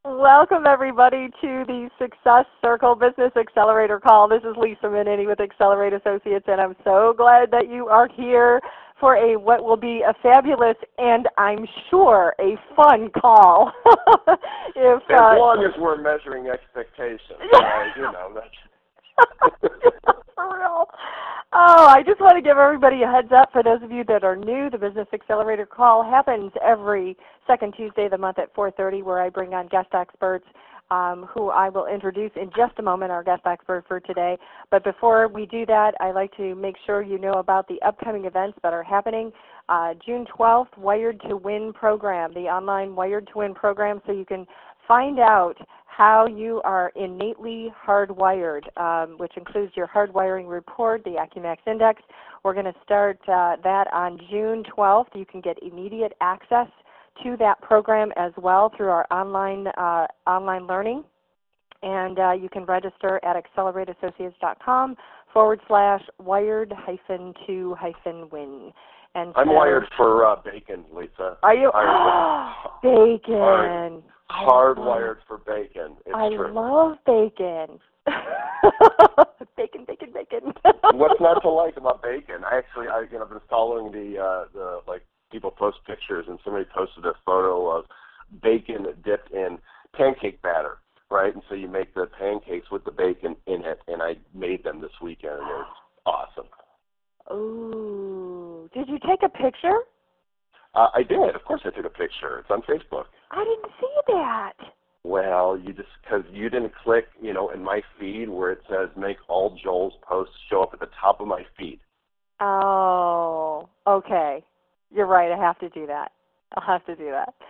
Welcome, everybody, to the Success Circle Business Accelerator Call. This is Lisa Minetti with Accelerate Associates, and I'm so glad that you are here for what will be a fabulous and I'm sure a fun call. As long as we're measuring expectations, that's for real. Oh, I just want to give everybody a heads up. For those of you that are new, the Business Accelerator Call happens every second Tuesday of the month at 4:30, where I bring on guest experts who I will introduce in just a moment, our guest expert for today. But before we do that, I like to make sure you know about the upcoming events that are happening. June 12th, Wired to Win program, the online Wired to Win program, so you can find out how you are innately hardwired, which includes your hardwiring report, the Acumax Index. We're going to start that on June 12th. You can get immediate access to that program as well through our online learning. And you can register at accelerateassociates.com/wired-to-win. And I'm wired for bacon, Lisa. Are you? Bacon. Hardwired for bacon. It's true. I love bacon. Bacon. What's not to like about bacon? I've been following the people post pictures, and somebody posted a photo of bacon dipped in pancake batter, right? And so you make the pancakes with the bacon in it, and I made them this weekend, and it was awesome. Ooh. Did you take a picture? I did. Of course I took a picture. It's on Facebook. I didn't see that. Well, because you didn't click, in my feed where it says make all Joel's posts show up at the top of my feed. Oh, okay. You're right. I have to do that. I'll have to do that.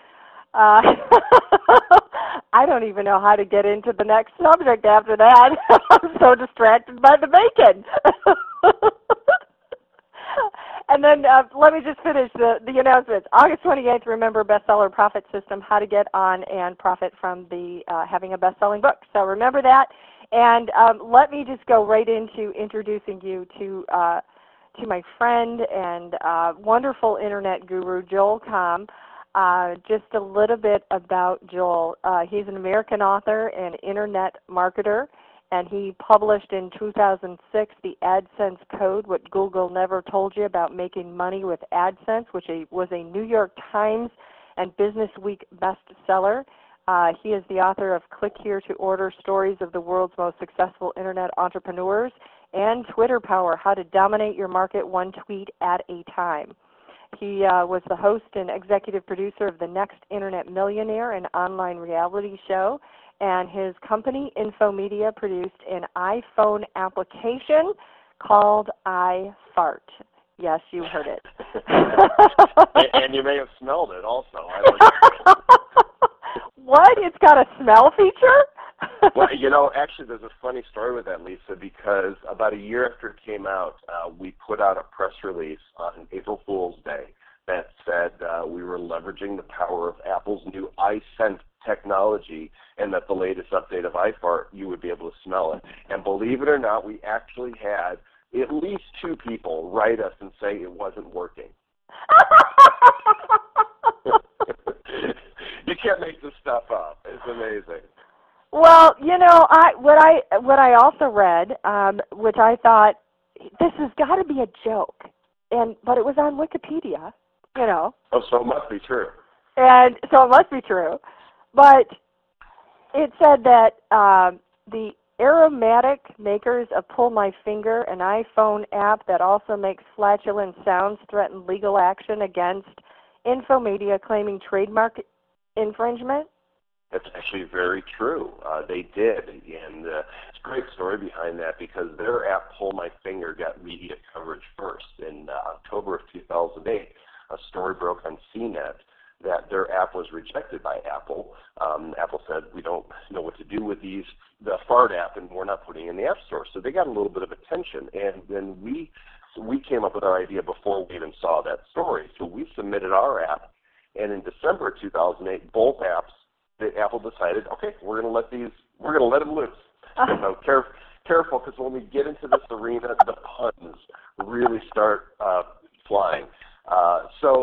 I don't even know how to get into the next subject after that. I'm so distracted by the bacon. And then let me just finish the announcements. August 28th, remember Bestseller Profit System, how to get on and profit from the having a best-selling book. So remember that. And let me just go right into introducing you to my friend and wonderful internet guru, Joel Comm. Just a little bit about Joel. He's an American author and internet marketer, and he published in 2006 the AdSense Code, What Google Never Told You About Making Money with AdSense, which was a New York Times and Business Week bestseller. He is the author of Click Here to Order, Stories of the World's Most Successful Internet Entrepreneurs, and Twitter Power, How to Dominate Your Market One Tweet at a Time. He was the host and executive producer of The Next Internet Millionaire, an online reality show, and his company, Infomedia, produced an iPhone application called iFart. Yes, you heard it. And you may have smelled it also. What? It's got a smell feature? Well, actually there's a funny story with that, Lisa, because about a year after it came out, we put out a press release on April Fool's Day that said we were leveraging the power of Apple's new iScent technology, and that the latest update of iFart, you would be able to smell it. And believe it or not, we actually had at least 2 people write us and say it wasn't working. You can't make this stuff up. It's amazing. Well, what I also read, which I thought, this has got to be a joke, but it was on Wikipedia, Oh, so it must be true. And so it must be true. But it said that the Aromatic, makers of Pull My Finger, an iPhone app that also makes flatulent sounds, threatened legal action against Infomedia, claiming trademark infringement. That's actually very true. They did, and it's a great story behind that because their app, Pull My Finger, got media coverage first. In October of 2008, a story broke on CNET that their app was rejected by Apple. Apple said, we don't know what to do with the Fart app, and we're not putting it in the App Store. So they got a little bit of attention, and then we came up with our idea before we even saw that story. So we submitted our app, and in December 2008, both apps, Apple decided, okay, we're going to let them loose. So careful, because when we get into this arena, the puns really start flying. So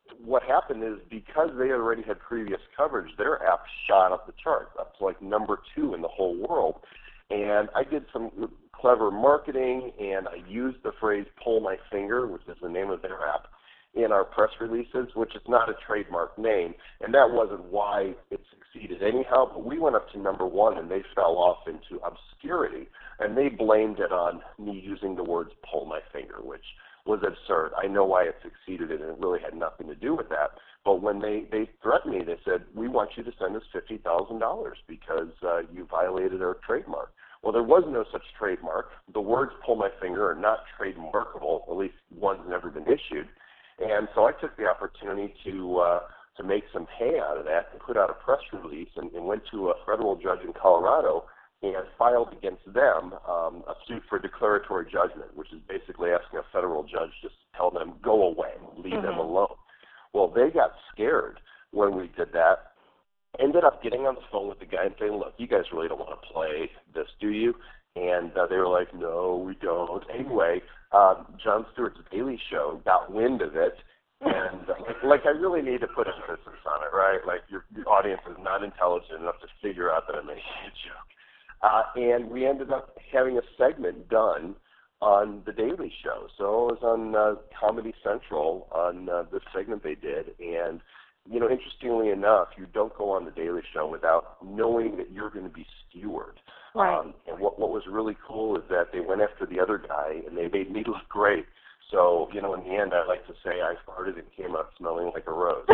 what happened is because they already had previous coverage, their app shot up the charts, up to like number 2 in the whole world. And I did some clever marketing, and I used the phrase "pull my finger," which is the name of their app, in our press releases, which is not a trademark name, and that wasn't why it succeeded anyhow, but we went up to number 1, and they fell off into obscurity, and they blamed it on me using the words "pull my finger," which was absurd. I know why it succeeded, and it really had nothing to do with that. But when they threatened me, they said, "We want you to send us $50,000 because you violated our trademark." Well, there was no such trademark. The words "pull my finger" are not trademarkable, at least one's never been issued. And so I took the opportunity to make some hay out of that and put out a press release and went to a federal judge in Colorado and filed against them a suit for declaratory judgment, which is basically asking a federal judge just to tell them, go away, leave them alone. Well, they got scared when we did that. Ended up getting on the phone with the guy and saying, look, you guys really don't want to play this, do you? And they were like, no, we don't. Anyway, Jon Stewart's Daily Show got wind of it. And I really need to put emphasis on it, right? Like your audience is not intelligent enough to figure out that I'm making a joke. And we ended up having a segment done on The Daily Show. So it was on Comedy Central on the segment they did. And, interestingly enough, you don't go on The Daily Show without knowing that you're going to be skewered. Right. And what was really cool is that they went after the other guy, and they made me look great. So, in the end, I like to say I farted and came out smelling like a rose.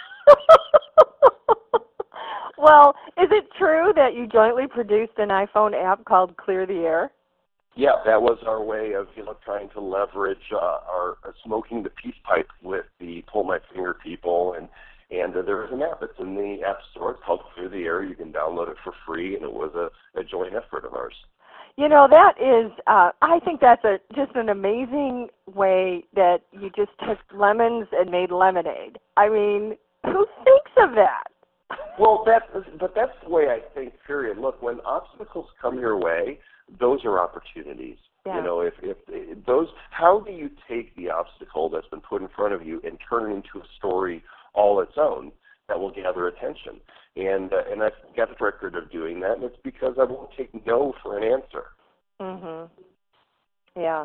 Well, is it true that you jointly produced an iPhone app called Clear the Air? Yeah, that was our way of, trying to leverage our smoking the peace pipe with the Pull My Finger people. And there is an app. It's in the App Store. It's called Clear the Air. You can download it for free, and it was a joint effort of ours. That is, I think that's just an amazing way that you just took lemons and made lemonade. I mean, who thinks of that? Well, that's the way I think, period. Look, when obstacles come your way, those are opportunities. Yeah. If those, how do you take the obstacle that's been put in front of you and turn it into a story all its own that will gather attention? And I've got a record of doing that, and it's because I won't take no for an answer. Mhm. Yeah.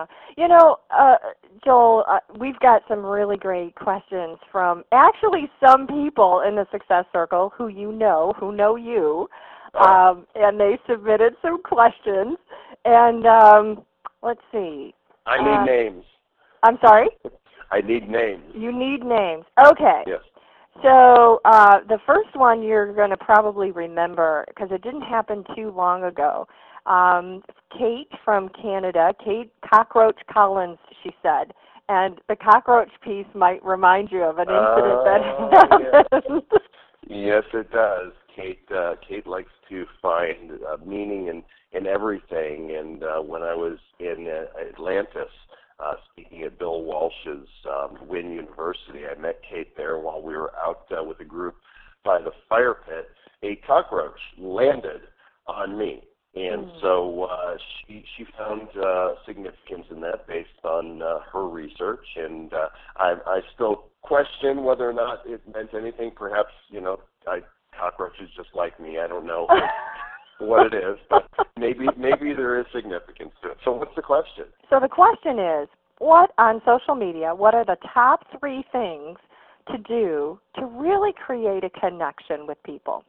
Joel, we've got some really great questions from actually some people in the Success Circle who know you, and they submitted some questions. And let's see. I need names. I'm sorry? I need names. You need names. Okay. Yes. So the first one you're going to probably remember because it didn't happen too long ago. Kate from Canada, Kate Cockroach Collins, she said. And the cockroach piece might remind you of an incident that happened. Yes, it does. Kate likes to find meaning in everything. And when I was in Atlantis, speaking at Bill Walsh's Wynn University, I met Kate there while we were out with a group by the fire pit. A cockroach landed on me. And so she found significance in that based on her research, and I still question whether or not it meant anything. Perhaps, cockroaches just like me. I don't know what it is, but maybe there is significance to it. So what's the question? So the question is, what on social media, what are the top 3 things to do to really create a connection with people?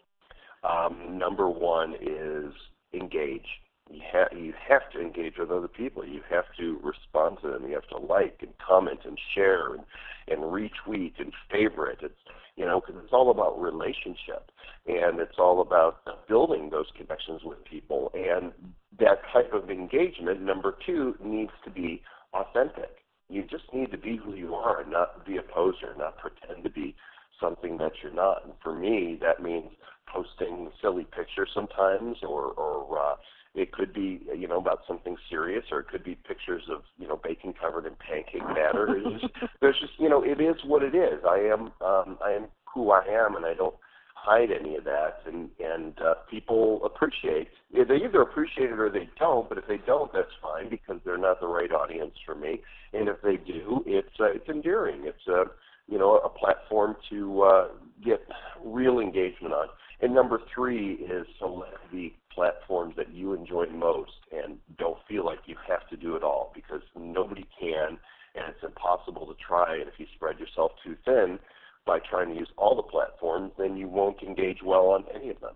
Number 1 is engage. You have to engage with other people. You have to respond to them. You have to like and comment and share and retweet and favorite. It's because it's all about relationship, and it's all about building those connections with people. And that type of engagement, number 2, needs to be authentic. You just need to be who you are and not be a poser, not pretend to be something that you're not. And for me, that means posting silly pictures sometimes, or it could be, about something serious, or it could be pictures of, bacon covered in pancake batter. There's just, it is what it is. I am who I am, and I don't hide any of that. And people appreciate. They either appreciate it or they don't. But if they don't, that's fine because they're not the right audience for me. And if they do, it's endearing. It's a platform to get real engagement on. And number 3 is select the platforms that you enjoy most and don't feel like you have to do it all, because nobody can, and it's impossible to try. And if you spread yourself too thin by trying to use all the platforms, then you won't engage well on any of them.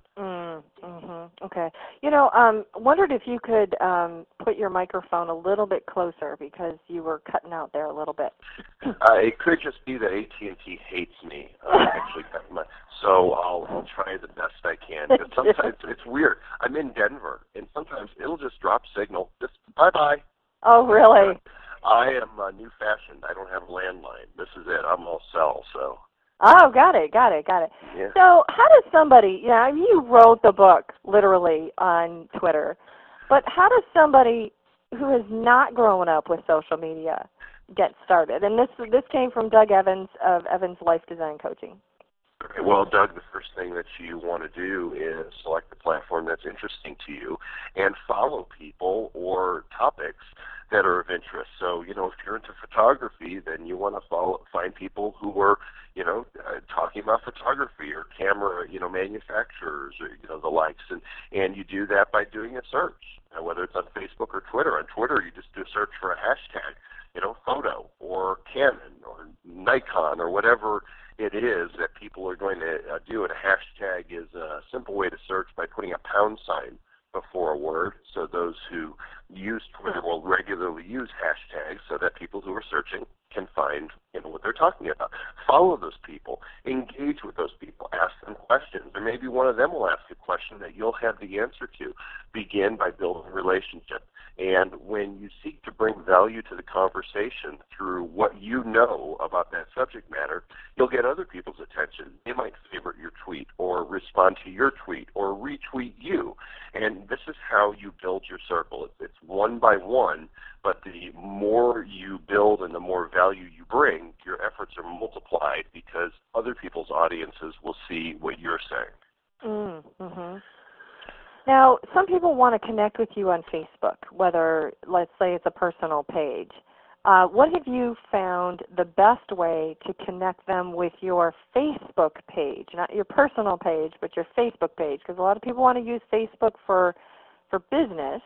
Okay. Wondered if you could put your microphone a little bit closer, because you were cutting out there a little bit. It could just be that AT&T hates me. So I'll try the best I can. But sometimes it's weird. I'm in Denver, and sometimes it'll just drop signal. Just bye-bye. Oh, really? I am new-fashioned. I don't have a landline. This is it. I'm all cell, so. Oh, got it. Yeah. So how does somebody, you wrote the book literally on Twitter, but how does somebody who has not grown up with social media get started? And this came from Doug Evans of Evans Life Design Coaching. Okay, well, Doug, the first thing that you want to do is select the platform that's interesting to you and follow people or topics that are of interest. So, if you're into photography, then you want to find people who are, talking about photography or camera, manufacturers or, the likes. And you do that by doing a search, whether it's on Facebook or Twitter. On Twitter, you just do a search for a hashtag, photo or Canon or Nikon or whatever it is that people are going to do. And a hashtag is a simple way to search by putting a pound sign before a word. So those who use Twitter will regularly use hashtags so that people who are searching can find what they're talking about. Follow those people. Engage with those people. Ask them questions. Or maybe one of them will ask a question that you'll have the answer to. Begin by building a relationship. And when you seek to bring value to the conversation through what you know about that subject matter, you'll get other people's attention. They might favorite your tweet or respond to your tweet or retweet you. And this is how you build your circle. It's one by one, but the more you build and the more value you bring, your efforts are multiplied because other people's audiences will see what you're saying. Mm-hmm. Now, some people want to connect with you on Facebook, whether, let's say, it's a personal page. What have you found the best way to connect them with your Facebook page? Not your personal page, but your Facebook page, because a lot of people want to use Facebook for business.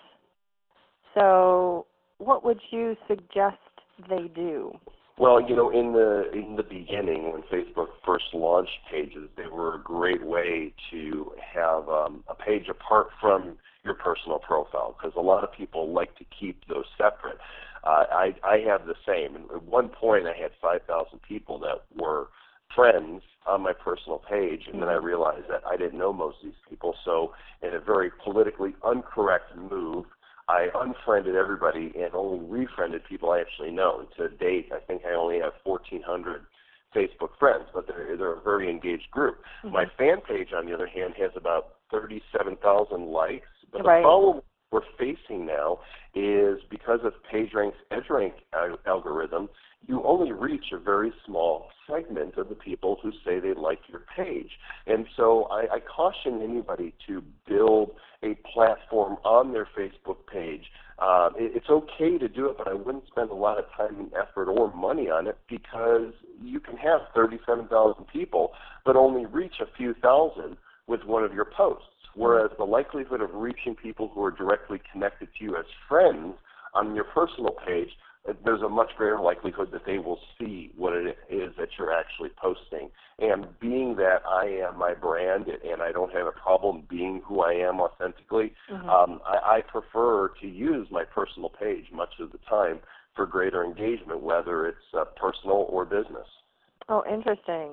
So what would you suggest they do? Well, in the beginning, when Facebook first launched pages, they were a great way to have a page apart from your personal profile, because a lot of people like to keep those separate. I have the same. And at one point, I had 5,000 people that were friends on my personal page, and then I realized that I didn't know most of these people. So in a very politically incorrect move, I unfriended everybody and only refriended people I actually know. And to date, I think I only have 1,400 Facebook friends, but they're a very engaged group. Mm-hmm. My fan page, on the other hand, has about 37,000 likes. But the problem we're facing now is because of PageRank's EdgeRank algorithm, you only reach a very small segment of the people who say they like your page. And so I caution anybody to build a platform on their Facebook page. It's okay to do it, but I wouldn't spend a lot of time and effort or money on it, because you can have 37,000 people but only reach a few thousand with one of your posts. Whereas the likelihood of reaching people who are directly connected to you as friends on your personal page, there's a much greater likelihood that they will see what it is that you're actually posting. And being that I am my brand and I don't have a problem being who I am authentically, I prefer to use my personal page much of the time for greater engagement, whether it's personal or business. Oh, interesting.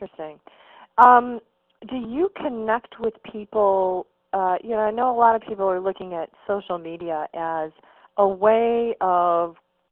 Do you connect with people? I know a lot of people are looking at social media as a way of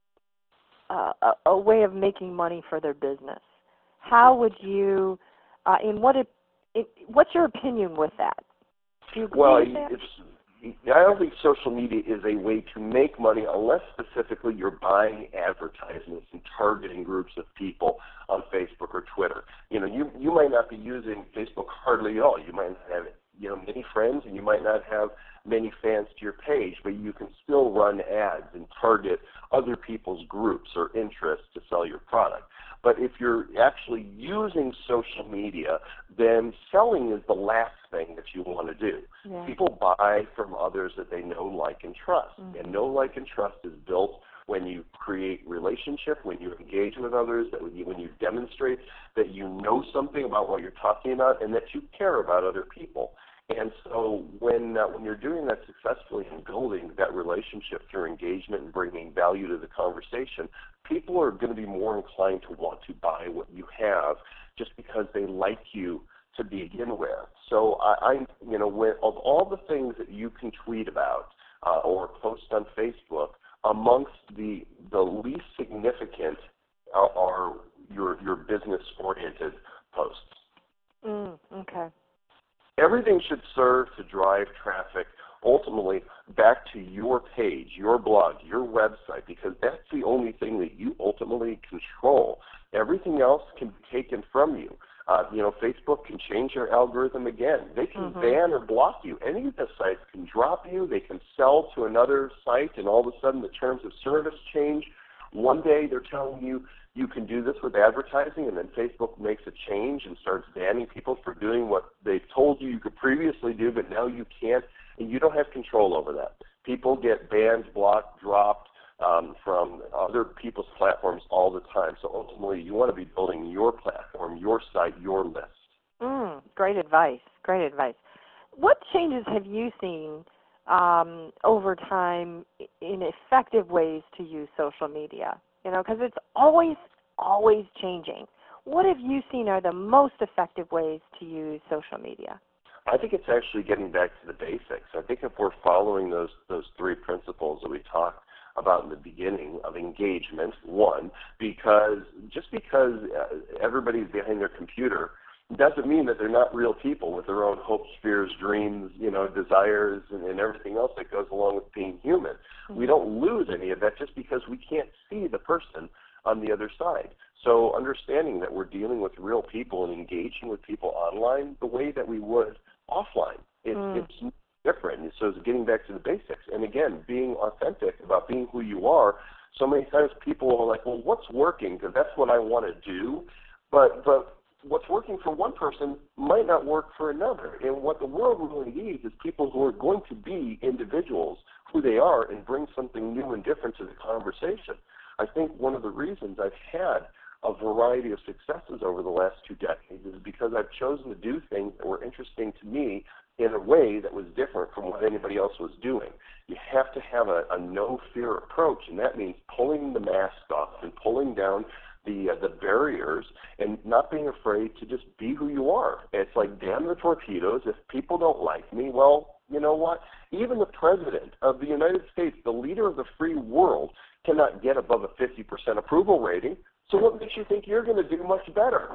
making money for their business. How would you? What's your opinion with that? Do you agree with that? I don't think social media is a way to make money unless specifically you're buying advertisements and targeting groups of people on Facebook or Twitter. You might not be using Facebook hardly at all. You might not have many friends, and you might not have many fans to your page, but you can still run ads and target other people's groups or interests to sell your product. But if you're actually using social media, then selling is the last thing that you want to do. Yeah. People buy from others that they know, like, and trust. Mm-hmm. And know, like, and trust is built when you create relationship, when you engage with others, that when you demonstrate that you know something about what you're talking about and that you care about other people. And so when you're doing that successfully and building that relationship through engagement and bringing value to the conversation, people are going to be more inclined to want to buy what you have just because they like you to begin with. So of all the things that you can tweet about or post on Facebook, amongst the least significant are your business-oriented posts. Okay. Everything should serve to drive traffic ultimately back to your page, your blog, your website, because that's the only thing that you ultimately control. Everything else can be taken from you. Facebook can change their algorithm again. They can ban or block you. Any of the sites can drop you. They can sell to another site, and all of a sudden the terms of service change. One day they're telling you you can do this with advertising, and then Facebook makes a change and starts banning people for doing what they've told you could previously do, but now you can't, and you don't have control over that. People get banned, blocked, dropped from other people's platforms all the time. So ultimately, you want to be building your platform, your site, your list. Great advice. Great advice. What changes have you seen over time in effective ways to use social media? Because it's always changing. What have you seen are the most effective ways to use social media? I think it's actually getting back to the basics. I think if we're following those three principles that we talked about in the beginning of engagement, one, because everybody's behind their computer doesn't mean that they're not real people with their own hopes, fears, dreams, desires, and everything else that goes along with being human. Mm-hmm. We don't lose any of that just because we can't see the person on the other side. So understanding that we're dealing with real people and engaging with people online the way that we would offline, it's different. So it's getting back to the basics. And again, being authentic about being who you are. So many times people are like, well, what's working? Because that's what I want to do. But what's working for one person might not work for another. And what the world really needs is people who are going to be individuals, who they are, and bring something new and different to the conversation. I think one of the reasons I've had a variety of successes over the last 2 decades is because I've chosen to do things that were interesting to me in a way that was different from what anybody else was doing. You have to have a no-fear approach, and that means pulling the mask off and pulling down the barriers and not being afraid to just be who you are. It's like, damn the torpedoes. If people don't like me, well, you know what? Even the president of the United States, the leader of the free world, cannot get above a 50% approval rating. So what makes you think you're going to do much better?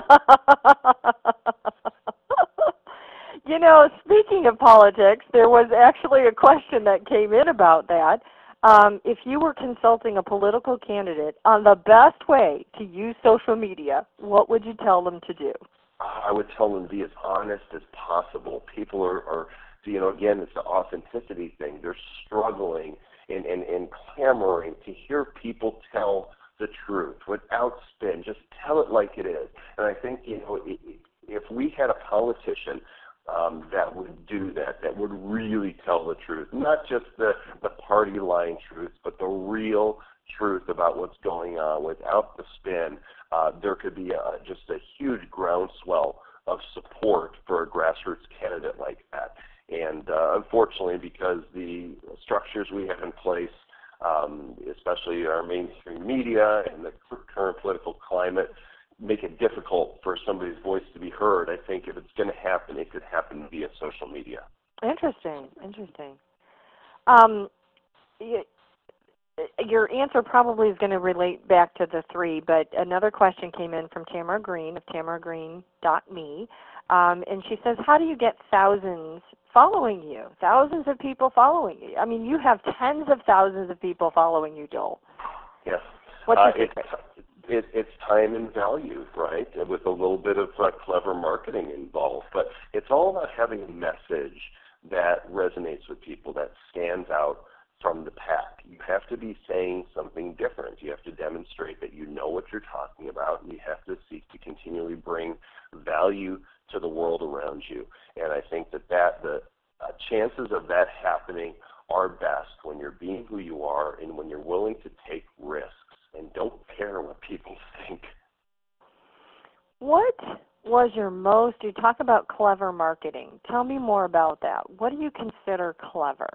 Speaking of politics, there was actually a question that came in about that. If you were consulting a political candidate on the best way to use social media, what would you tell them to do? I would tell them to be as honest as possible. People are again, it's the authenticity thing. They're struggling and clamoring to hear people tell the truth without spin. Just tell it like it is. And I think, if we had a politician that would do that would really tell the truth, not just the party line truth, but the real truth about what's going on without the spin, there could be just a huge groundswell of support for a grassroots candidate like that. And unfortunately, because the structures we have in place, especially our mainstream media and the current political climate, make it difficult for somebody's voice to be heard. I think if it's going to happen, it could happen via social media. Interesting. Your answer probably is going to relate back to the three, but another question came in from Tamara Green of tamaragreen.me, and she says, how do you get thousands following you, thousands of people following you? I mean, you have tens of thousands of people following you, Joel. Yes. What's your secret? It's time and value, right, with a little bit of clever marketing involved. But it's all about having a message that resonates with people, that stands out from the pack. You have to be saying something different. You have to demonstrate that you know what you're talking about, and you have to seek to continually bring value to the world around you. And I think that the chances of that happening are best when you're being who you are and when you're willing to take risks and don't care what people think. What was you talk about clever marketing. Tell me more about that. What do you consider clever?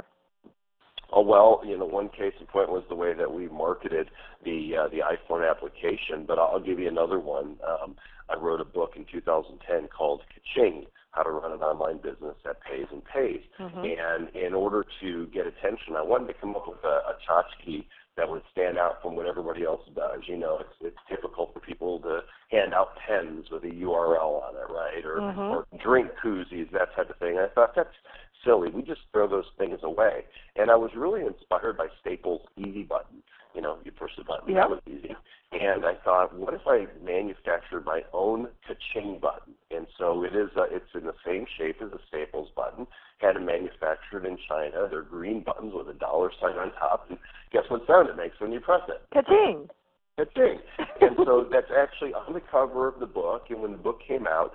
Oh, well, one case in point was the way that we marketed the iPhone application, but I'll give you another one. I wrote a book in 2010 called Ka-Ching, How to Run an Online Business That Pays and Pays. Mm-hmm. And in order to get attention, I wanted to come up with a tchotchke that would stand out from what everybody else does. It's typical for people to hand out pens with a URL on it, right? Or drink koozies, that type of thing. I thought that's silly. We just throw those things away. And I was really inspired by Staples' Easy Button. You push the button. Yep. That was easy. And I thought, what if I manufactured my own Ka-Ching button? And so it's in the same shape as a Staples button. Had them manufactured in China. They're green buttons with a dollar sign on top. And guess what sound it makes when you press it? Ka-Ching. Ka-Ching. And so that's actually on the cover of the book. And when the book came out,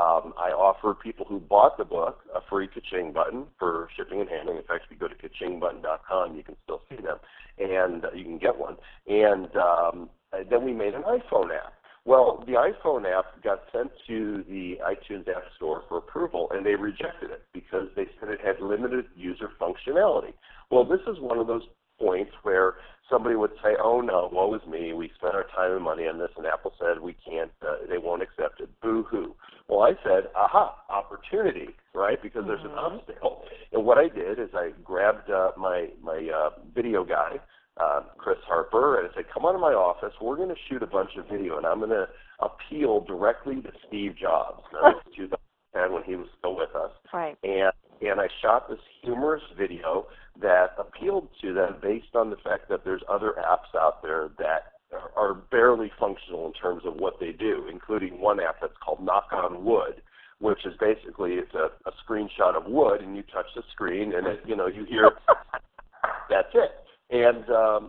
I offered people who bought the book a free Ka-Ching button for shipping and handling. In fact, if you go to kachingbutton.com, you can still see them, and you can get one. And then we made an iPhone app. Well, the iPhone app got sent to the iTunes App Store for approval, and they rejected it because they said it had limited user functionality. Well, this is one of those points where somebody would say, oh no, woe is me, we spent our time and money on this, and Apple said we can't, they won't accept it, boo-hoo. Well, I said, aha, opportunity, right, because there's an obstacle. And what I did is I grabbed my video guy, Chris Harper, and I said, come on to my office, we're going to shoot a bunch of video, and I'm going to appeal directly to Steve Jobs. That was 2010 when he was still with us. Right. And I shot this humorous video that appealed to them based on the fact that there's other apps out there that are barely functional in terms of what they do, including one app that's called Knock on Wood, which is basically it's a screenshot of wood, and you touch the screen, and you hear that's it. And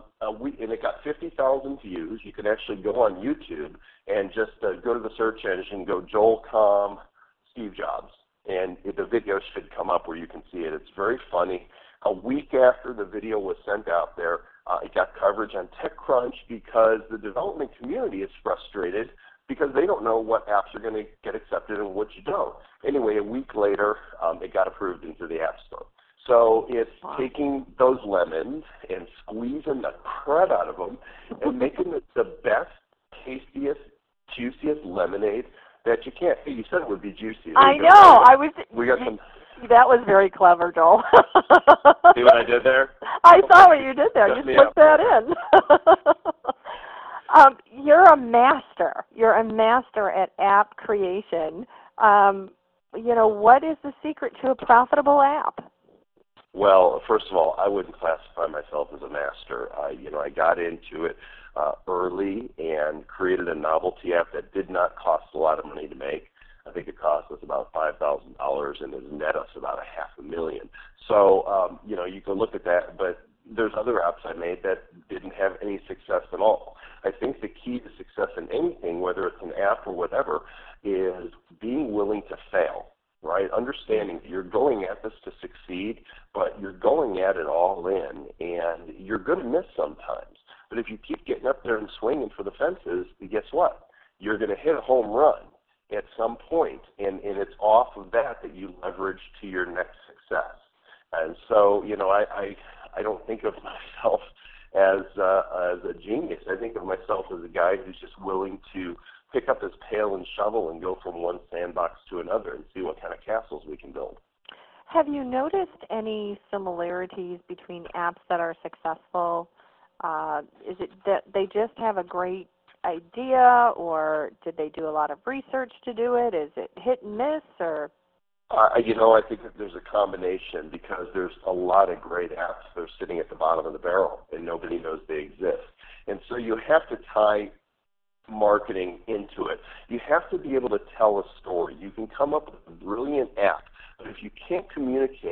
it got 50,000 views. You can actually go on YouTube and just go to the search engine, go Joel Comm, Steve Jobs, and the video should come up where you can see it. It's very funny. A week after the video was sent out there, it got coverage on TechCrunch because the development community is frustrated because they don't know what apps are going to get accepted and which don't. Anyway, a week later, it got approved into the App Store. So it's taking those lemons and squeezing the crud out of them and making it the best, tastiest, juiciest lemonade that you can. You said it would be juicy. I know. We got some. That was very clever, Joel. See what I did there? I saw what you did there. You slipped that in. You're a master. You're a master at app creation. What is the secret to a profitable app? Well, first of all, I wouldn't classify myself as a master. I got into it early and created a novelty app that did not cost a lot of money to make. I think it cost us about $5,000 and it net us about $500,000. So, you can look at that, but there's other apps I made that didn't have any success at all. I think the key to success in anything, whether it's an app or whatever, is being willing to fail, right? Understanding that you're going at this to succeed, but you're going at it all in, and you're going to miss sometimes. But if you keep getting up there and swinging for the fences, guess what? You're going to hit a home run at some point, and it's off of that you leverage to your next success. And so, I don't think of myself as a genius. I think of myself as a guy who's just willing to pick up his pail and shovel and go from one sandbox to another and see what kind of castles we can build. Have you noticed any similarities between apps that are successful? Is it that they just have a great idea, or did they do a lot of research to do it? Is it hit and miss, or? I think that there's a combination because there's a lot of great apps that are sitting at the bottom of the barrel and nobody knows they exist. And so you have to tie marketing into it. You have to be able to tell a story. You can come up with a brilliant app, but if you can't communicate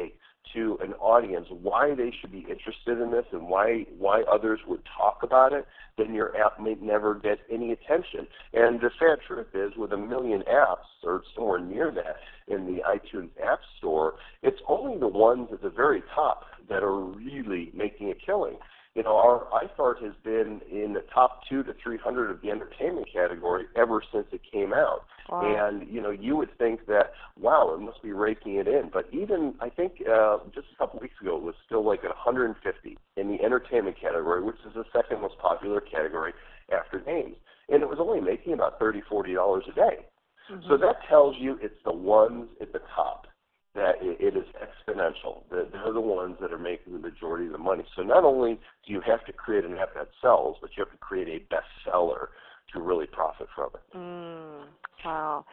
to an audience why they should be interested in this and why others would talk about it, then your app may never get any attention. And the sad truth is, with 1 million apps, or somewhere near that, in the iTunes App Store, it's only the ones at the very top that are really making a killing. You know, our iFart has been in the top 200 to 300 of the entertainment category ever since it came out. Wow. And, you know, you would think that, wow, it must be raking it in. But even, I think, just a couple weeks ago, it was still like at 150 in the entertainment category, which is the second most popular category after games. And it was only making about $30, $40 a day. Mm-hmm. So that tells you it's the ones at the top, that it is exponential. They're the ones that are making the majority of the money. So not only do you have to create an app that sells, but you have to create a bestseller to really profit from it. Wow.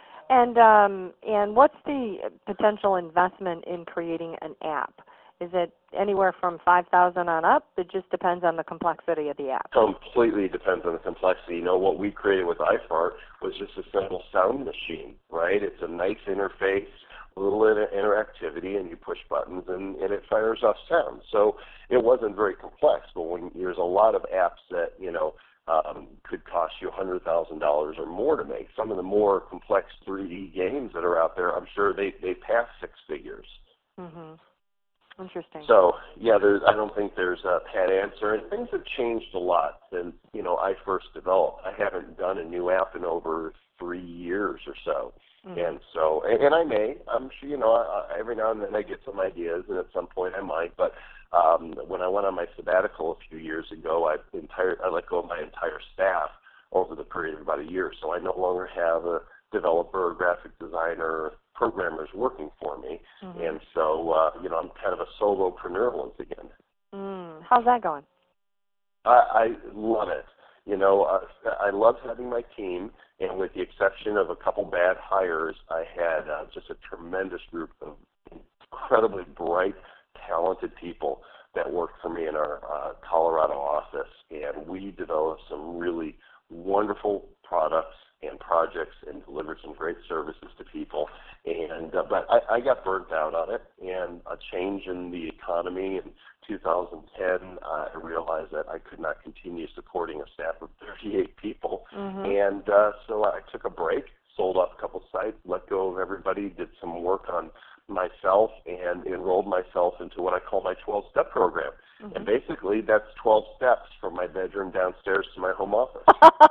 And what's the potential investment in creating an app? Is it anywhere from $5,000 on up? It just depends on the complexity of the app. Completely depends on the complexity. You know, what we created with iFart was just a simple sound machine, right? It's a nice interface, a little interactivity, and you push buttons and it fires off sound. So it wasn't very complex, but when there's a lot of apps that, you know, could cost you $100,000 or more to make. Some of the more complex 3D games that are out there, I'm sure they pass six figures. Mm-hmm. Interesting. So, yeah, I don't think there's a pat answer. And things have changed a lot since, you know, I first developed. I haven't done a new app in over 3 years or so. Mm-hmm. And so, and I'm sure, you know, every now and then I get some ideas, and at some point I might. But when I went on my sabbatical a few years ago, I let go of my entire staff over the period of about a year. So I no longer have a developer, graphic designer, programmers working for me. Mm-hmm. And so, you know, I'm kind of a solopreneur once again. How's that going? I love it. You know, I love having my team, and with the exception of a couple bad hires, I had just a tremendous group of incredibly bright, talented people that worked for me in our Colorado office, and we developed some really wonderful products and projects and delivered some great services to people. And but I got burnt out on it, and a change in the economy in 2010, I realized that I could not continue supporting a staff of 38 people. Mm-hmm. And so I took a break, sold off a couple sites, let go of everybody, did some work on myself, and enrolled myself into what I call my 12-step program. Mm-hmm. And basically, that's 12 steps from my bedroom downstairs to my home office.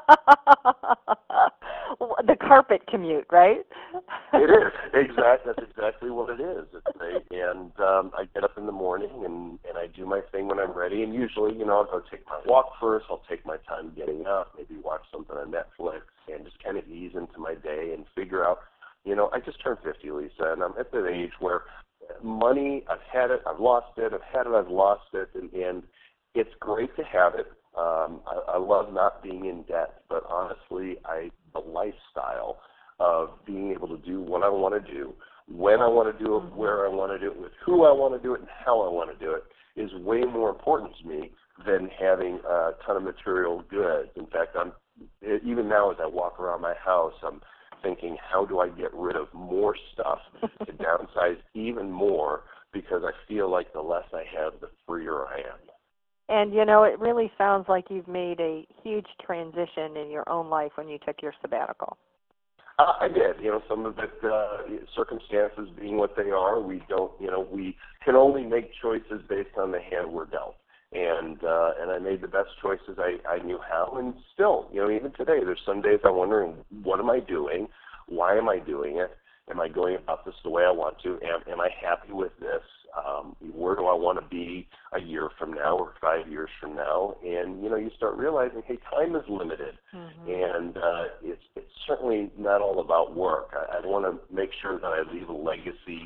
The carpet commute, right? It is. That's exactly what it is. And I get up in the morning, and I do my thing when I'm ready. And usually, you know, I'll go take my walk first. I'll take my time getting up, maybe watch something on Netflix, and just kind of ease into my day and figure out, you know, I just turned 50, Lisa, and I'm at the age where money, I've had it, I've lost it, I've had it, I've lost it, and it's great to have it. I love not being in debt, but honestly, the lifestyle of being able to do what I want to do, when I want to do it, where I want to do it, with who I want to do it, and how I want to do it, is way more important to me than having a ton of material goods. In fact, even now as I walk around my house, I'm thinking, how do I get rid of more stuff to downsize even more, because I feel like the less I have, the freer I am. And, you know, it really sounds like you've made a huge transition in your own life when you took your sabbatical. I did. You know, some of it, circumstances being what they are, we can only make choices based on the hand we're dealt. And I made the best choices I knew how, and still, you know, even today, there's some days I'm wondering, what am I doing? Why am I doing it? Am I going about this the way I want to? Am I happy with this? Where do I want to be a year from now or 5 years from now? And, you know, you start realizing, hey, time is limited. Mm-hmm. And it's certainly not all about work. I want to make sure that I leave a legacy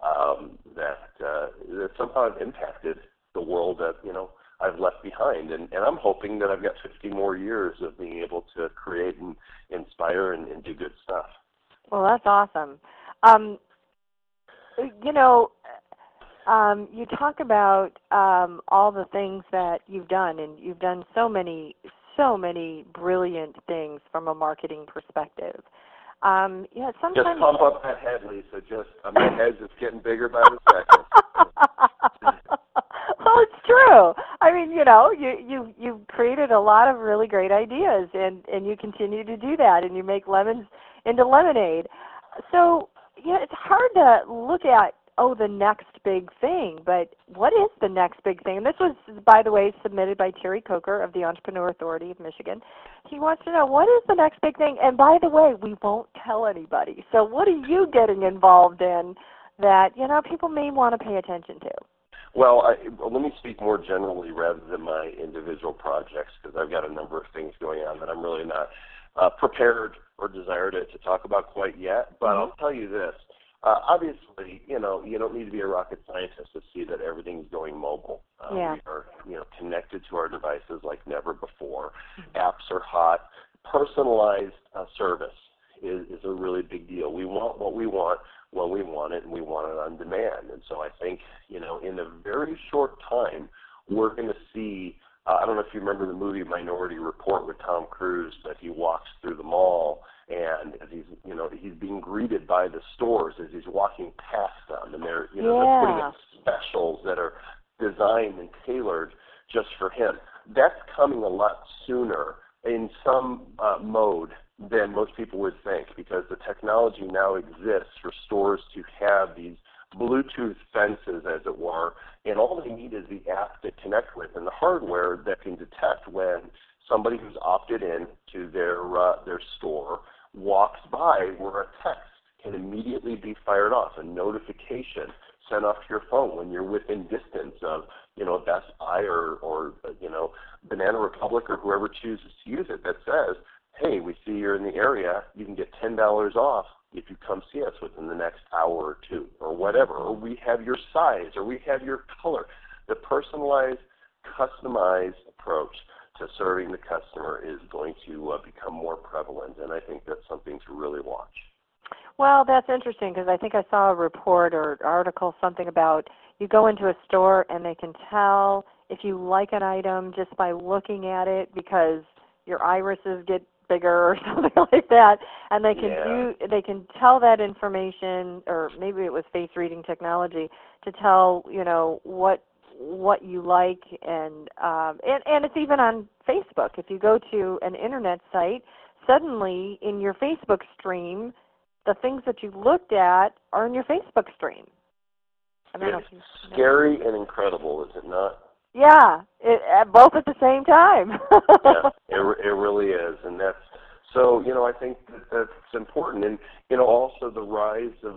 that somehow I've impacted the world that, you know, I've left behind. And I'm hoping that I've got 50 more years of being able to create and inspire and do good stuff. Well, that's awesome. You know, you talk about all the things that you've done, and you've done so many brilliant things from a marketing perspective. Yeah, sometimes just pump up that head, Lisa. My head's just getting bigger by the second. you've created a lot of really great ideas, and you continue to do that, and you make lemons into lemonade. So it's hard to look at the next big thing, but what is the next big thing? And this was, by the way, submitted by Terry Coker of the Entrepreneur Authority of Michigan. He wants to know, what is the next big thing? And by the way, we won't tell anybody. So what are you getting involved in that people may want to pay attention to? Well, let me speak more generally rather than my individual projects, because I've got a number of things going on that I'm really not prepared or desire to talk about quite yet. But I'll tell you this. Obviously, you don't need to be a rocket scientist to see that everything's going mobile. We are, connected to our devices like never before. Apps are hot. Personalized service is a really big deal. We want what we want when we want it, and we want it on demand. And so I think, in a very short time, we're going to see, I don't know if you remember the movie Minority Report with Tom Cruise, that he walks through the mall, and as he's being greeted by the stores as he's walking past them, and they're putting in specials that are designed and tailored just for him. That's coming a lot sooner in some mode than most people would think, because the technology now exists for stores to have these Bluetooth fences, as it were, and all they need is the app to connect with and the hardware that can detect when somebody who's opted in to their store walks by, where a text can immediately be fired off, a notification sent off to your phone when you're within distance of, Best Buy or Banana Republic or whoever chooses to use it, that says, hey, we see you're in the area, you can get $10 off if you come see us within the next hour or two, or whatever, or we have your size, or we have your color. The personalized, customized approach to serving the customer is going to become more prevalent, and I think that's something to really watch. Well, that's interesting, because I think I saw a report or article, something about you go into a store and they can tell if you like an item just by looking at it, because your irises get bigger or something like that, and they can tell that information, or maybe it was face reading technology, to tell what you like, and it's even on Facebook. If you go to an internet site, suddenly in your Facebook stream, the things that you looked at are in your Facebook stream. It's scary and incredible, is it not? Yeah, both at the same time. Yeah, it really is, and that's so. I think that's important, and also the rise of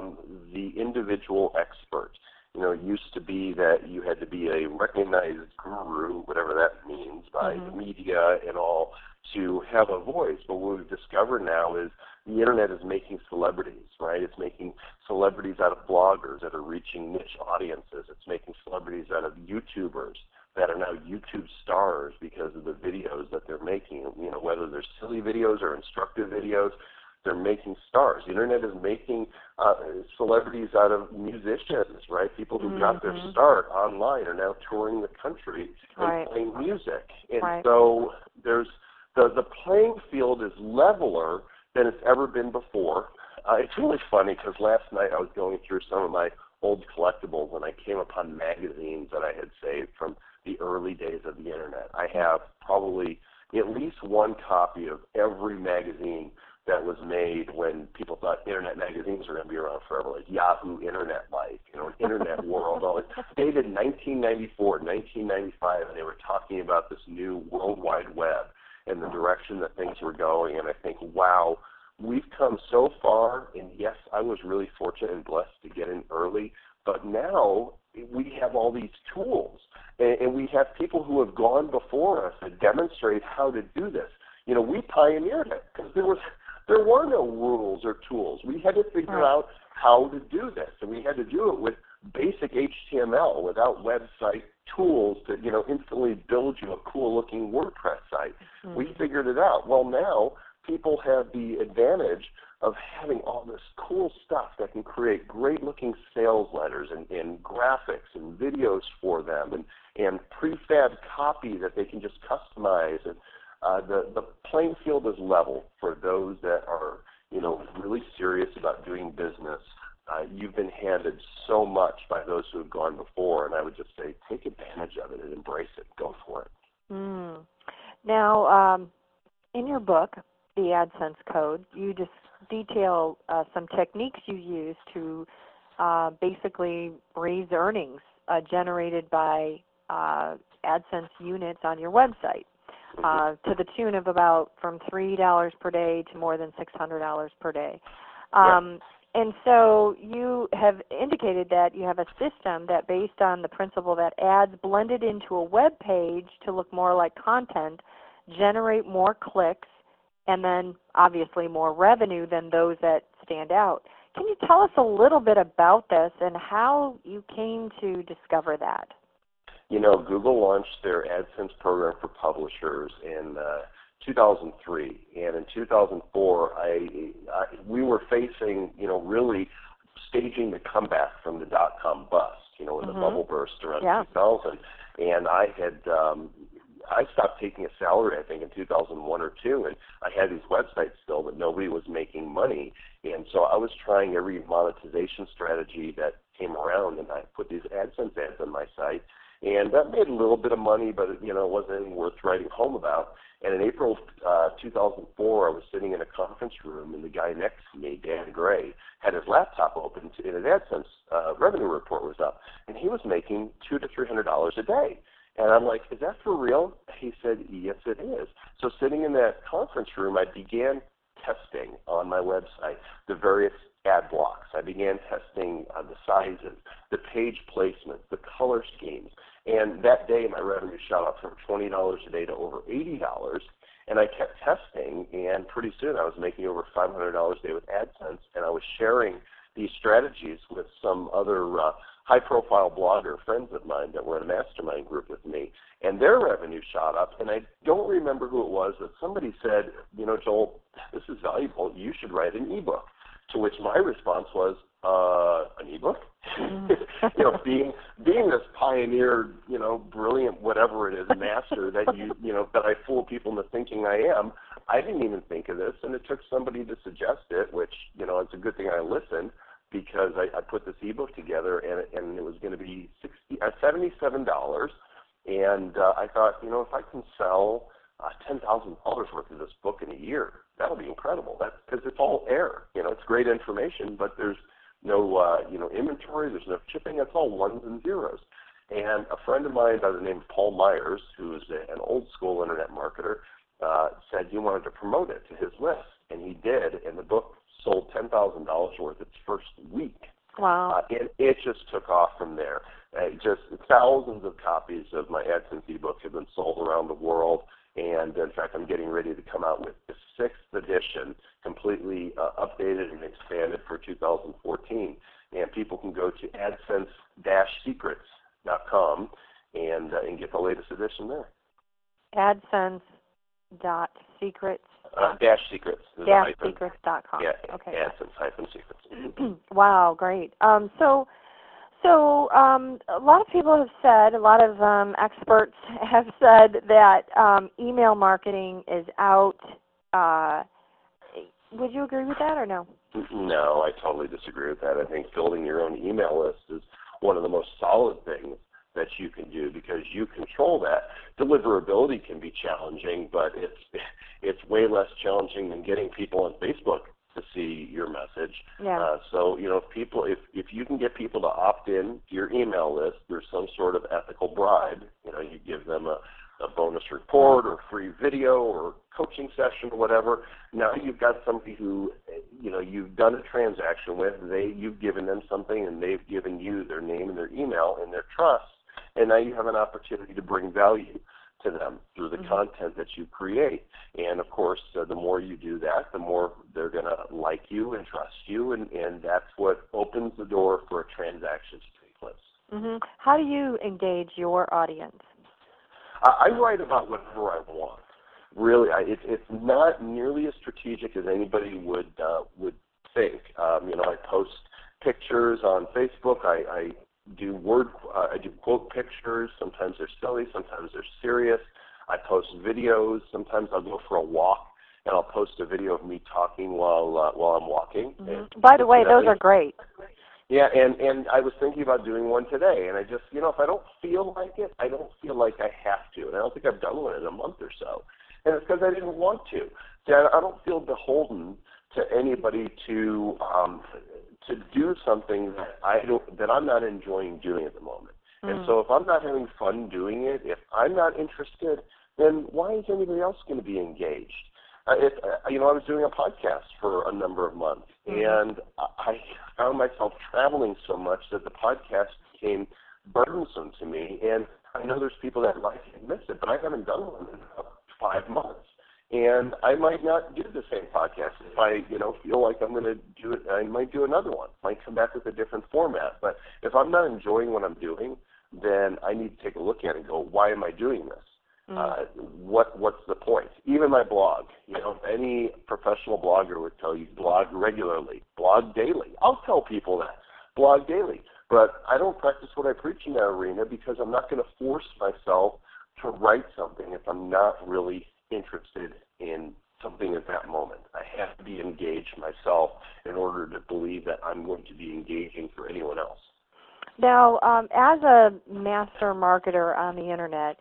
the individual expert. It used to be that you had to be a recognized guru, whatever that means, by the media and all, to have a voice. But what we've discovered now is the internet is making celebrities, right? It's making celebrities out of bloggers that are reaching niche audiences. It's making celebrities out of YouTubers that are now YouTube stars because of the videos that they're making. Whether they're silly videos or instructive videos, they're making stars. The internet is making celebrities out of musicians, right? People who got their start online are now touring the country and playing music. And so there's the playing field is leveler than it's ever been before. It's really funny, because last night I was going through some of my old collectibles, and I came upon magazines that I had saved from the early days of the internet. I have probably at least one copy of every magazine that was made when people thought internet magazines were going to be around forever, like Yahoo Internet Life, Internet World. All it dated 1994, 1995, and they were talking about this new World Wide Web and the direction that things were going. And I think, wow, we've come so far. And yes, I was really fortunate and blessed to get in early, but now we have all these tools, and we have people who have gone before us to demonstrate how to do this. We pioneered it because there were no rules or tools. We had to figure out how to do this, and we had to do it with basic HTML, without website tools to instantly build you a cool-looking WordPress site. We figured it out. Well, now people have the advantage of having all this cool stuff that can create great-looking sales letters and graphics and videos for them, and prefab copy that they can just customize. And the playing field is level for those that are really serious about doing business you've been handed so much by those who have gone before, and I would just say take advantage of it and embrace it. Go for it. Mm. Now, in your book, The AdSense Code, you just detail some techniques you use to basically raise earnings generated by AdSense units on your website to the tune of about from $3 per day to more than $600 per day. And so you have indicated that you have a system that, based on the principle that ads blended into a web page to look more like content, generate more clicks and then obviously more revenue than those that stand out. Can you tell us a little bit about this and how you came to discover that? You know, Google launched their AdSense program for publishers in 2003, and in 2004, we were facing, really staging the comeback from the dot-com bust, when the bubble burst around 2000, and I stopped taking a salary, I think, in 2001 or 2, and I had these websites still, but nobody was making money, and so I was trying every monetization strategy that came around, and I put these AdSense ads on my site, and that made a little bit of money, but it wasn't anything worth writing home about. And in April 2004, I was sitting in a conference room, and the guy next to me, Dan Gray, had his laptop open, and his AdSense revenue report was up, and he was making $200 to $300 a day. And I'm like, is that for real? He said, yes, it is. So sitting in that conference room, I began testing on my website the various ad blocks. I began testing the sizes, the page placements, the color schemes. And that day, my revenue shot up from $20 a day to over $80. And I kept testing, and pretty soon I was making over $500 a day with AdSense, and I was sharing these strategies with some other high-profile blogger friends of mine that were in a mastermind group with me, and their revenue shot up. And I don't remember who it was, but somebody said, Joel, this is valuable. You should write an ebook. To which my response was, an ebook? Being this pioneer, brilliant, whatever it is, master that that I fool people into thinking I am, I didn't even think of this, and it took somebody to suggest it, which, it's a good thing I listened, because I put this ebook together, and it was going to be $77, and I thought, if I can sell $10,000 worth of this book in a year, that'll be incredible. Because it's all air. It's great information, but there's no inventory, there's no shipping. It's all ones and zeros. And a friend of mine by the name of Paul Myers, who is an old school internet marketer, said he wanted to promote it to his list, and he did. And the book sold $10,000 worth its first week. Wow! And it just took off from there. Just thousands of copies of my AdSense ebook have been sold around the world. And in fact, I'm getting ready to come out with the 6th edition, completely updated and expanded for 2014. And people can go to AdSense-secrets.com and get the latest edition there. AdSense.secrets. Secrets. Secrets.com. Yeah. Okay. AdSense-secrets. Wow, great. So a lot of people have said, a lot of experts have said that email marketing is out. Would you agree with that or no? No, I totally disagree with that. I think building your own email list is one of the most solid things that you can do because you control that. Deliverability can be challenging, but it's way less challenging than getting people on Facebook to see your message. Yeah. So, if you can get people to opt in to your email list, there's some sort of ethical bribe. You give them a bonus report or free video or coaching session or whatever. Now you've got somebody who, you've done a transaction with. You've given them something, and they've given you their name and their email and their trust. And now you have an opportunity to bring value to them through the content that you create. And, of course, the more you do that, the more they're going to like you and trust you, and that's what opens the door for a transaction to take place. Mm-hmm. How do you engage your audience? I write about whatever I want. Really, it's not nearly as strategic as anybody would think. I post pictures on Facebook. I do quote pictures. Sometimes they're silly, sometimes they're serious. I post videos. Sometimes I'll go for a walk and I'll post a video of me talking while I'm walking. Mm-hmm. By the way, those are great. Yeah, and I was thinking about doing one today, and I just, if I don't feel like it, I don't feel like I have to, and I don't think I've done one in a month or so, and it's because I didn't want to. See, I don't feel beholden to anybody to do something that I'm not enjoying doing at the moment. And so if I'm not having fun doing it, if I'm not interested, then why is anybody else going to be engaged? I was doing a podcast for a number of months, and I found myself traveling so much that the podcast became burdensome to me. And I know there's people that like it and miss it, but I haven't done one in about 5 months. And I might not do the same podcast. If I, feel like I'm going to do it, I might do another one. Might come back with a different format. But if I'm not enjoying what I'm doing, then I need to take a look at it and go, why am I doing this? What's the point? Even my blog, any professional blogger would tell you blog regularly, blog daily. I'll tell people that, blog daily. But I don't practice what I preach in that arena because I'm not going to force myself to write something if I'm not really interested in something at that moment. I have to be engaged myself in order to believe that I'm going to be engaging for anyone else. Now, as a master marketer on the internet,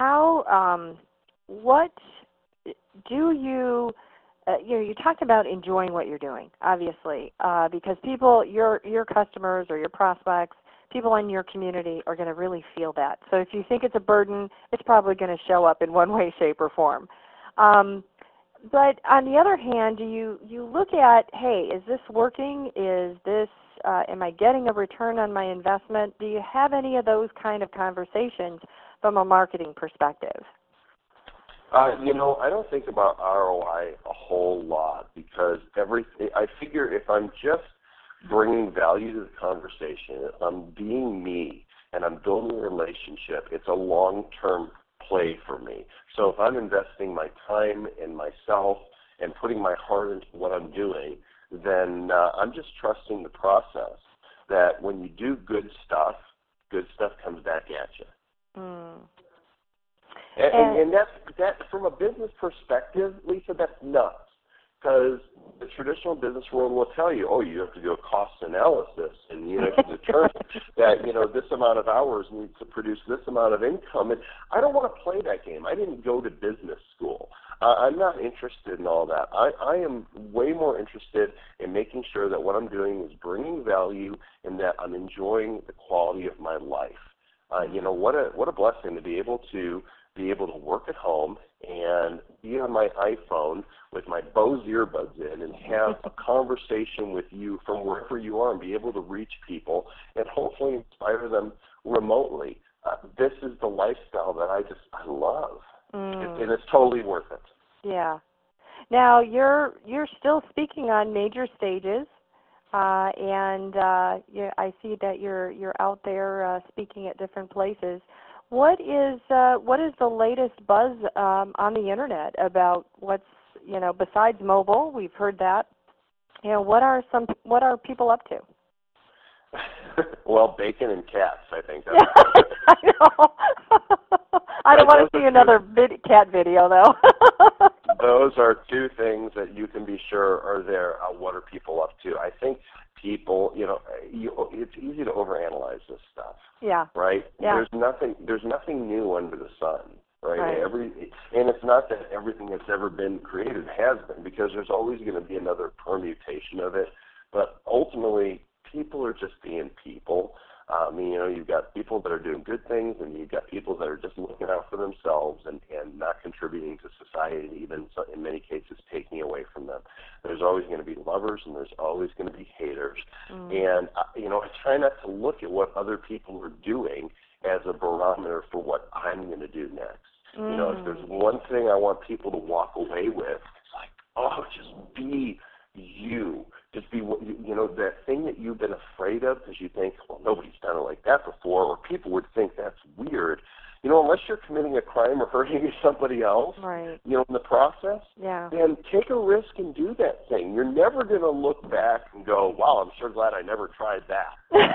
what do you, you talked about enjoying what you're doing, obviously, because people, your customers or your prospects, people in your community are going to really feel that. So if you think it's a burden, it's probably going to show up in one way, shape, or form. But on the other hand, do you look at, hey, is this working? Is this, am I getting a return on my investment? Do you have any of those kind of conversations from a marketing perspective? I don't think about ROI a whole lot because I figure if I'm just bringing value to the conversation, if I'm being me and I'm building a relationship, it's a long-term play for me. So if I'm investing my time in myself and putting my heart into what I'm doing, then I'm just trusting the process that when you do good stuff comes back at you. And that from a business perspective, Lisa, that's nuts. Because the traditional business world will tell you, you have to do a cost analysis, and you have to determine that this amount of hours needs to produce this amount of income. And I don't want to play that game. I didn't go to business school. I'm not interested in all that. I am way more interested in making sure that what I'm doing is bringing value and that I'm enjoying the quality of my life. What a blessing to be able to work at home and be on my iPhone with my Bose earbuds in and have a conversation with you from wherever you are and be able to reach people and hopefully inspire them remotely. This is the lifestyle that I love, and it's totally worth it. Yeah. Now you're still speaking on major stages, and I see that you're out there speaking at different places. What is the latest buzz on the internet about what's besides mobile? We've heard that. What are people up to? Well, bacon and cats, I think. I know. I don't want to see another cat video, though. Those are two things that you can be sure are there. What are people up to? I think people, it's easy to overanalyze this stuff. Yeah. Right? Yeah. There's nothing new under the sun. Right? And it's not that everything that's ever been created has been, because there's always going to be another permutation of it. But ultimately, people are just being people. You've got people that are doing good things, and you've got people that are just looking out for themselves and not contributing to society, and even in many cases taking away from them. There's always going to be lovers, and there's always going to be haters. And I try not to look at what other people are doing as a barometer for what I'm going to do next. If there's one thing I want people to walk away with, it's like, just be you. Just be what that thing that you've been afraid of because you think, well, nobody's done it like that before, or people would think that's weird. Unless you're committing a crime or hurting somebody else, right. In the process, then take a risk and do that thing. You're never going to look back and go, wow, I'm sure glad I never tried that.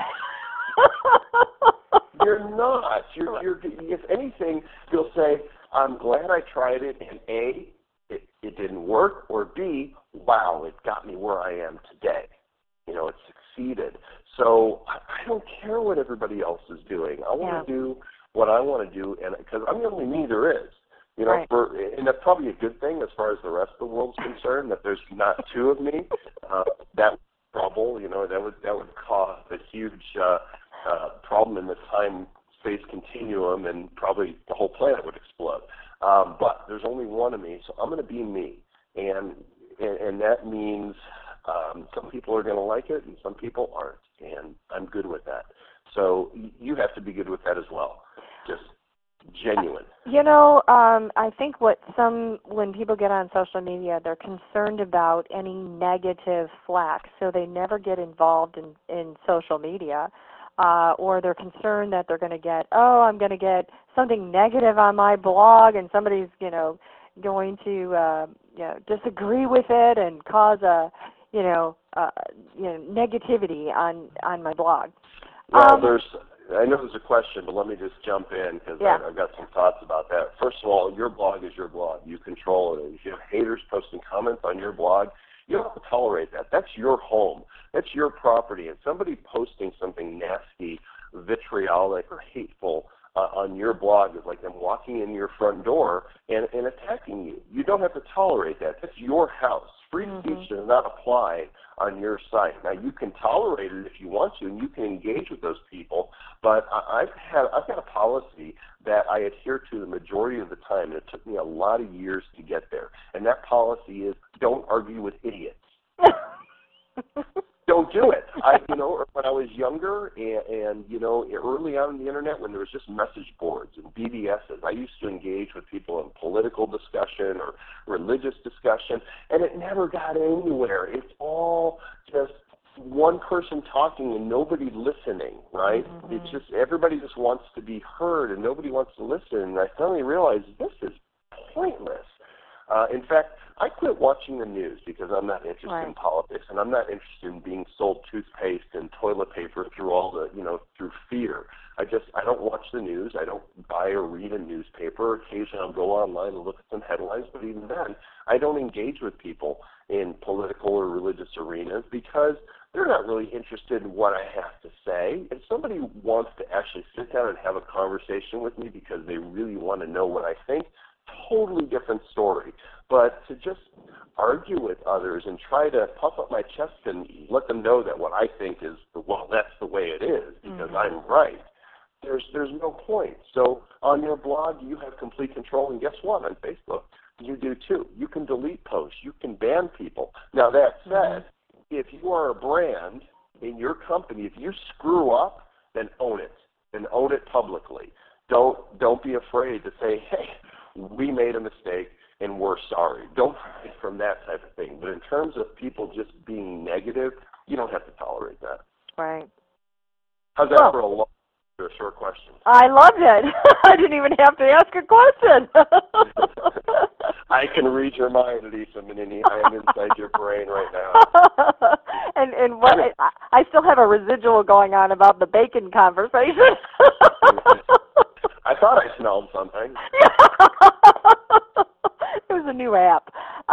You're not. You're, if anything, you'll say, I'm glad I tried it, and A, it didn't work, or B, wow, it got me where I am today. It's succeeded. So I don't care what everybody else is doing. I want to do what I want to do, and because I'm the only me there is. You know, right. And that's probably a good thing as far as the rest of the world's concerned, that there's not two of me. That would trouble, you know, that would cause a huge problem in the time-space continuum, and probably the whole planet would explode. But there's only one of me, so I'm going to be me, and that means some people are going to like it, and some people aren't, and I'm good with that. So you have to be good with that as well. Just genuine. You know, I think when people get on social media, they're concerned about any negative flack, so they never get involved in social media, or they're concerned that they're going to get, I'm going to get something negative on my blog, and somebody's, going to, disagree with it and cause negativity on my blog. Well, I know there's a question, but let me just jump in because I've got some thoughts about that. First of all, your blog is your blog. You control it. If you have haters posting comments on your blog, you don't have to tolerate that. That's your home. That's your property. And somebody posting something nasty, vitriolic, or hateful on your blog is like them walking in your front door and attacking you. You don't have to tolerate that. That's your house. Free speech does not apply on your site. Now, you can tolerate it if you want to, and you can engage with those people, but I've got a policy that I adhere to the majority of the time, and it took me a lot of years to get there. And that policy is don't argue with idiots. Don't do it. When I was younger and early on in the internet, when there was just message boards and BBSs, I used to engage with people in political discussion or religious discussion, and it never got anywhere. It's all just one person talking and nobody listening, right? Mm-hmm. It's just everybody just wants to be heard and nobody wants to listen. And I finally realized this is pointless. In fact, I quit watching the news because I'm not interested in politics, and I'm not interested in being sold toothpaste and toilet paper through fear. I don't watch the news. I don't buy or read a newspaper. Occasionally I'll go online and look at some headlines, but even then, I don't engage with people in political or religious arenas because they're not really interested in what I have to say. If somebody wants to actually sit down and have a conversation with me because they really want to know what I think, totally different story. But to just argue with others and try to puff up my chest and let them know that what I think is, that's the way it is because I'm right, there's no point. So on your blog, you have complete control, and guess what? On Facebook, you do too. You can delete posts. You can ban people. Now, that said, if you are a brand in your company, if you screw up, then own it, and own it publicly. Don't be afraid to say, hey, we made a mistake and we're sorry. Don't hide from that type of thing. But in terms of people just being negative, you don't have to tolerate that. Right. How's that for a short question? I loved it. I didn't even have to ask a question. I can read your mind, Lisa Minnini. I am inside your brain right now. And what I still have a residual going on about the bacon conversation. I thought I smelled something. It was a new app.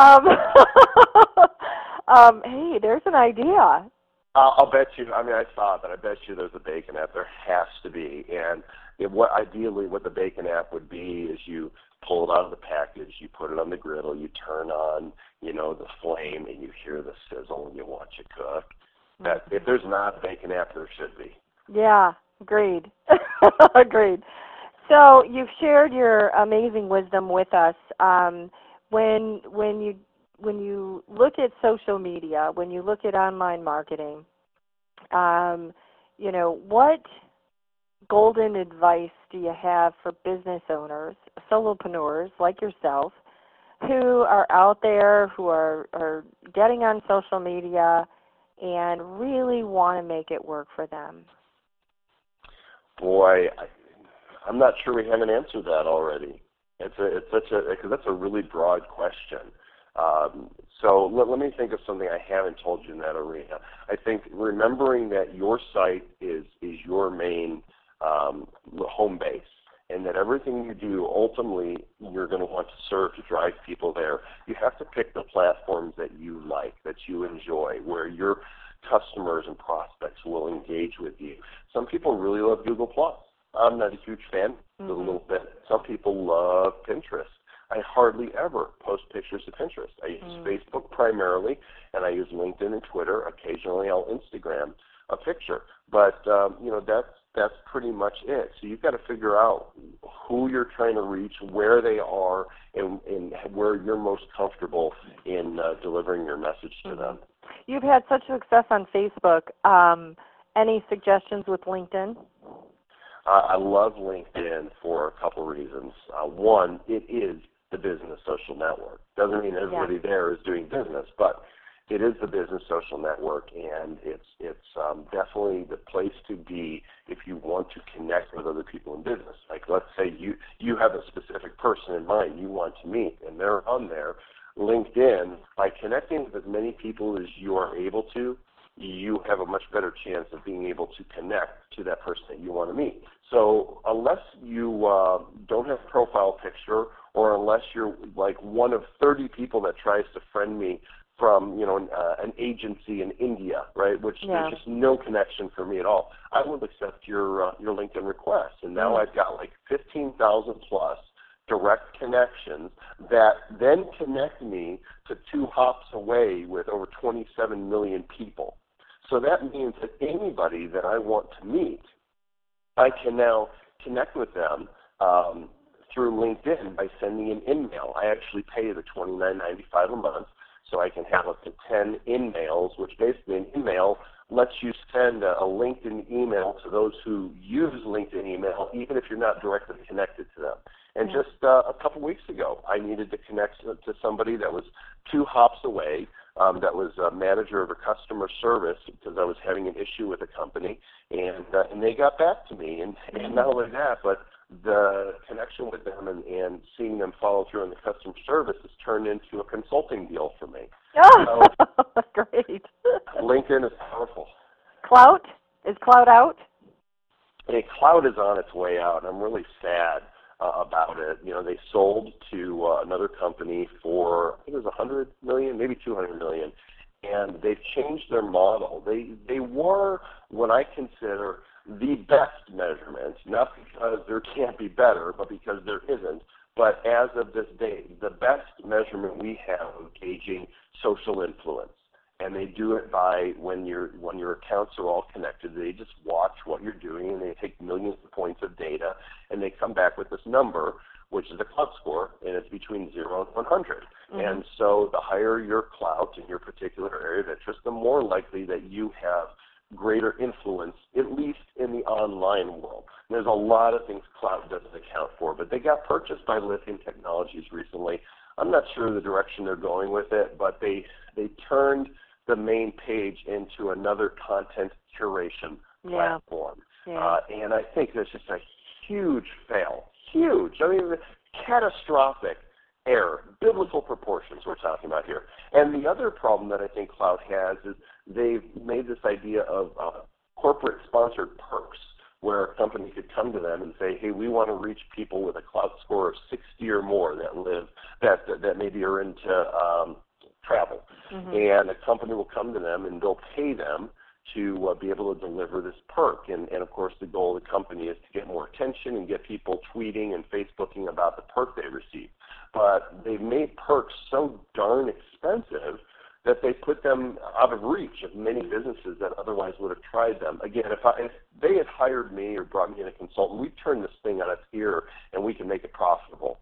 Hey, there's an idea. I'll bet you. I mean, I saw it, but I bet you there's a bacon app. There has to be. And ideally, what the bacon app would be is you pull it out of the package, you put it on the griddle, you turn on, the flame, and you hear the sizzle, and you watch it cook. That if there's not a bacon app, there should be. Yeah, agreed. Agreed. So you've shared your amazing wisdom with us. When you look at social media, when you look at online marketing, what golden advice do you have for business owners, solopreneurs like yourself, who are out there, who are getting on social media and really want to make it work for them? Boy, I'm not sure we haven't answered that already. Because that's a really broad question. So let me think of something I haven't told you in that arena. I think remembering that your site is your main home base, and that everything you do, ultimately, you're going to want to serve to drive people there. You have to pick the platforms that you like, that you enjoy, where you're customers and prospects will engage with you. Some people really love Google+. I'm not a huge fan, a little bit. Some people love Pinterest. I hardly ever post pictures to Pinterest. I use Facebook primarily, and I use LinkedIn and Twitter. Occasionally I'll Instagram a picture. But, that's pretty much it. So you've got to figure out who you're trying to reach, where they are, and where you're most comfortable in delivering your message to them. You've had such success on Facebook. Any suggestions with LinkedIn? I love LinkedIn for a couple reasons. One, it is the business social network. Doesn't mean everybody there is doing business, but it is the business social network, and it's definitely the place to be if you want to connect with other people in business. Like, let's say you have a specific person in mind you want to meet, and they're on there. LinkedIn, by connecting with as many people as you are able to, you have a much better chance of being able to connect to that person that you want to meet. So unless you don't have a profile picture, or unless you're like one of 30 people that tries to friend me from an agency in India, right? Which there's just no connection for me at all. I will accept your LinkedIn request, and now I've got like 15,000 plus direct connections that then connect me to 2 hops away with over 27 million people. So that means that anybody that I want to meet, I can now connect with them through LinkedIn by sending an email. I actually pay the $29.95 a month, so I can have up to 10 emails, which basically an email lets you send a LinkedIn email to those who use LinkedIn email, even if you're not directly connected to them. And just a couple weeks ago, I needed to connect to somebody that was 2 hops away, that was a manager of a customer service, because I was having an issue with a company, and they got back to me. And not only that, but the connection with them and seeing them follow through on the customer service has turned into a consulting deal for me. Oh, so, great. LinkedIn is powerful. Clout? Is Clout out? Hey, Clout is on its way out, and I'm really sad about it. They sold to another company for, I think it was $100 million, maybe $200 million, and they've changed their model. They were what I consider the best measurement, not because there can't be better, but because there isn't. But as of this day, the best measurement we have of gauging social influence. And they do it by when your accounts are all connected, they just watch what you're doing, and they take millions of points of data, and they come back with this number, which is a clout score, and it's between 0 and 100. And so the higher your clout in your particular area of interest, the more likely that you have greater influence, at least in the online world. And there's a lot of things clout doesn't account for, but they got purchased by Lithium Technologies recently. I'm not sure the direction they're going with it, but they turned the main page into another content curation platform. And I think that's just a huge fail. Huge. I mean, catastrophic error. Biblical proportions we're talking about here. And the other problem that I think Clout has is they've made this idea of corporate-sponsored perks, where a company could come to them and say, hey, we want to reach people with a Clout score of 60 or more that maybe are into travel. And a company will come to them and they'll pay them to be able to deliver this perk. And of course, the goal of the company is to get more attention and get people tweeting and Facebooking about the perk they receive. But they've made perks so darn expensive that they put them out of reach of many businesses that otherwise would have tried them. Again, if they had hired me or brought me in a consultant, we'd turn this thing on its ear and we can make it profitable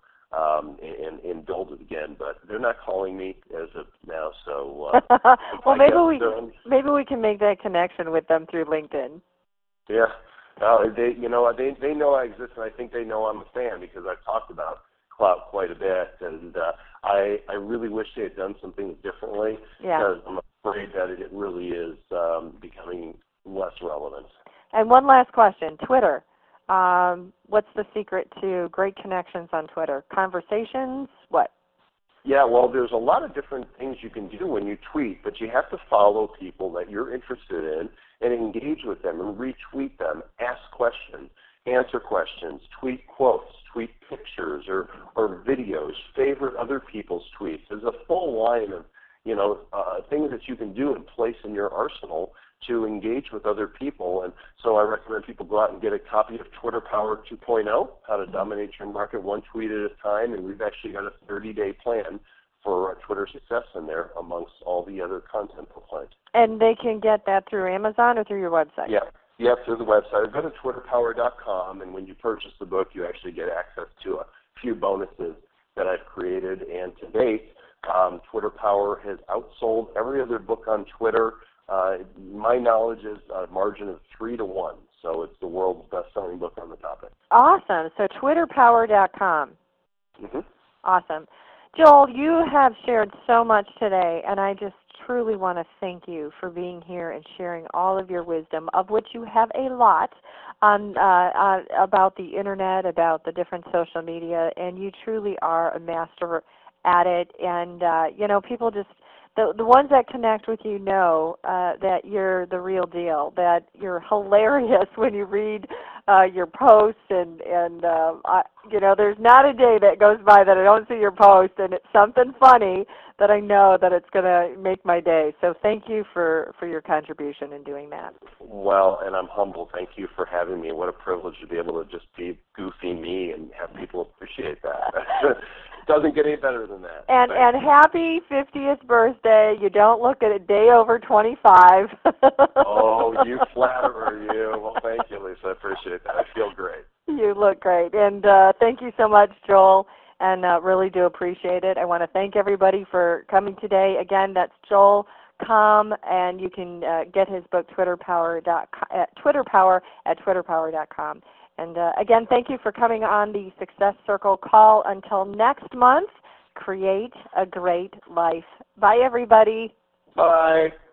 and build it again. But they're not calling me as of now, so well, maybe we can make that connection with them through LinkedIn. Yeah, they know I exist, and I think they know I'm a fan because I've talked about Clout quite a bit, and I really wish they had done some things differently because I'm afraid that it really is becoming less relevant. And one last question, Twitter. What's the secret to great connections on Twitter? Conversations? What? Yeah, well, there's a lot of different things you can do when you tweet, but you have to follow people that you're interested in and engage with them and retweet them, ask questions, answer questions, tweet quotes, tweet pictures or videos, favorite other people's tweets. There's a full line of things that you can do and place in your arsenal to engage with other people. And so I recommend people go out and get a copy of Twitter Power 2.0, How to Dominate Your Market One Tweet at a Time. And we've actually got a 30-day plan for Twitter success in there amongst all the other content we'll find. And they can get that through Amazon or through your website? Yeah, through the website. Go to twitterpower.com, and when you purchase the book, you actually get access to a few bonuses that I've created. And to date, Twitter Power has outsold every other book on Twitter. My knowledge is a margin of 3 to 1, so it's the world's best-selling book on the topic. Awesome. So twitterpower.com. Mm-hmm. Awesome. Joel, you have shared so much today, and I just truly want to thank you for being here and sharing all of your wisdom, of which you have a lot on about the Internet, about the different social media, and you truly are a master at it. And, people just, the ones that connect with you know that you're the real deal, that you're hilarious when you read your posts, and there's not a day that goes by that I don't see your post, and it's something funny that I know that it's going to make my day. So thank you for your contribution in doing that. Well, and I'm humble. Thank you for having me. What a privilege to be able to just be goofy me and have people appreciate that. It doesn't get any better than that. And happy 50th birthday. You don't look at a day over 25. Oh, you flatterer, you. Well, thank you, Lisa. I appreciate that. I feel great. You look great. And thank you so much, Joel, and really do appreciate it. I want to thank everybody for coming today. Again, that's Joel Comm, and you can get his book, Twitterpower at twitterpower.com. And again, thank you for coming on the Success Circle call. Until next month, create a great life. Bye, everybody. Bye.